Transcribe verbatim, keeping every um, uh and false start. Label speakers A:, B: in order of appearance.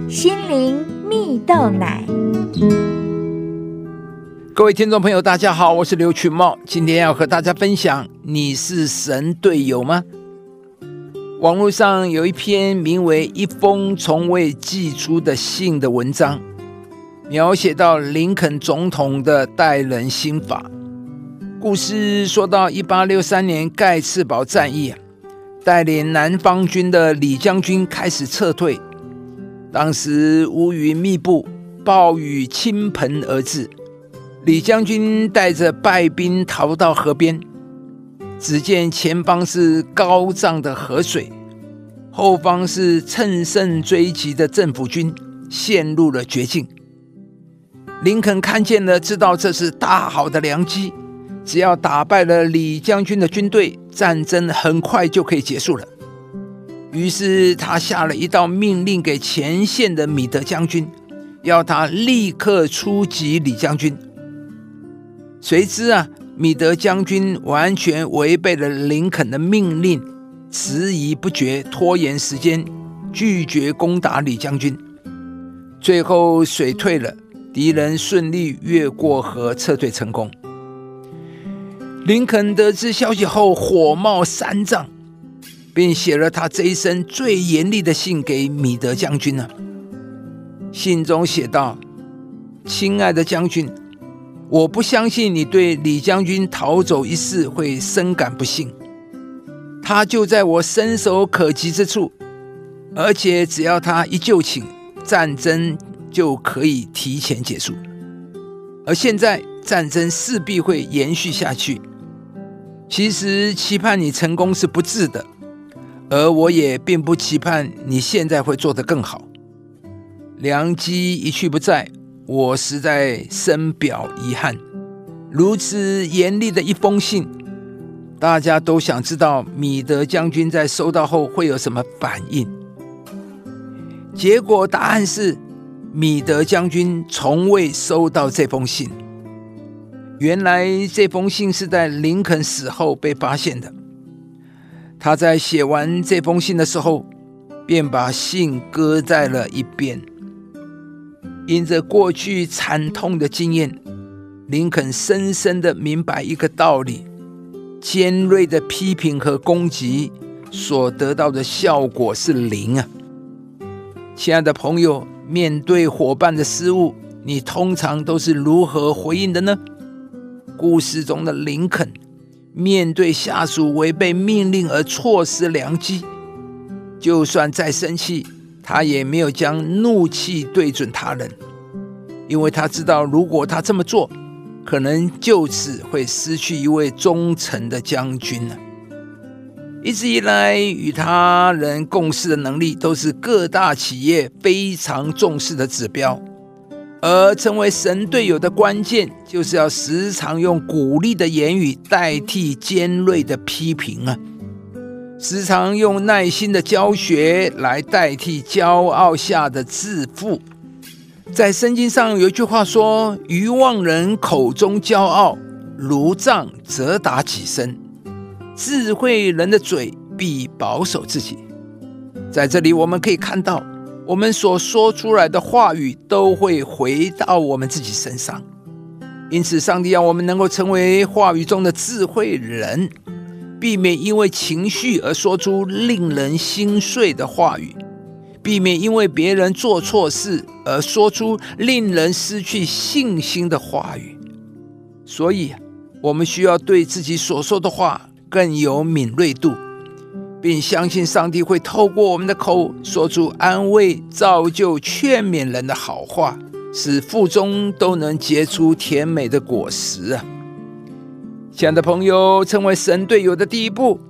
A: 心灵蜜豆奶。
B: 各位听众朋友大家好，我是刘群茂，今天要和大家分享，你是神队友吗？网络上有一篇名为《一封从未寄出的信》的文章，描写到林肯总统的待人心法。故事说到一八六三年盖茨堡战役，带领南方军的李将军开始撤退，当时乌云密布，暴雨倾盆而至，李将军带着败兵逃到河边，只见前方是高涨的河水，后方是乘胜追击的政府军，陷入了绝境。林肯看见了，知道这是大好的良机，只要打败了李将军的军队，战争很快就可以结束了。于是他下了一道命令给前线的米德将军，要他立刻出击李将军。谁知啊，米德将军完全违背了林肯的命令，迟疑不决，拖延时间，拒绝攻打李将军。最后水退了，敌人顺利越过河，撤退成功。林肯得知消息后火冒三丈，并写了他这一生最严厉的信给米德将军了。信中写道：亲爱的将军，我不相信你对李将军逃走一事会深感不幸，他就在我伸手可及之处，而且只要他一就寝，战争就可以提前结束。而现在战争势必会延续下去，其实期盼你成功是不智的，而我也并不期盼你现在会做得更好。良机一去不再，我实在深表遗憾。如此严厉的一封信，大家都想知道米德将军在收到后会有什么反应。结果答案是，米德将军从未收到这封信。原来这封信是在林肯死后被发现的。他在写完这封信的时候，便把信搁在了一边。因着过去惨痛的经验，林肯深深地明白一个道理：尖锐的批评和攻击所得到的效果是零啊！亲爱的朋友，面对伙伴的失误，你通常都是如何回应的呢？故事中的林肯面对下属违背命令而错失良机，就算再生气，他也没有将怒气对准他人，因为他知道如果他这么做，可能就此会失去一位忠诚的将军了。一直以来，与他人共事的能力都是各大企业非常重视的指标，而成为神队友的关键，就是要时常用鼓励的言语代替尖锐的批评啊，时常用耐心的教学来代替骄傲下的自负。在圣经上有一句话说：愚妄人口中骄傲，如杖责打己身，智慧人的嘴必保守自己。在这里我们可以看到，我们所说出来的话语都会回到我们自己身上，因此上帝要我们能够成为话语中的智慧人，避免因为情绪而说出令人心碎的话语，避免因为别人做错事而说出令人失去信心的话语。所以我们需要对自己所说的话更有敏锐度，并相信上帝会透过我们的口说出安慰、造就、劝勉人的好话，使腹中都能结出甜美的果实啊！亲爱的朋友，成为神队友的第一步，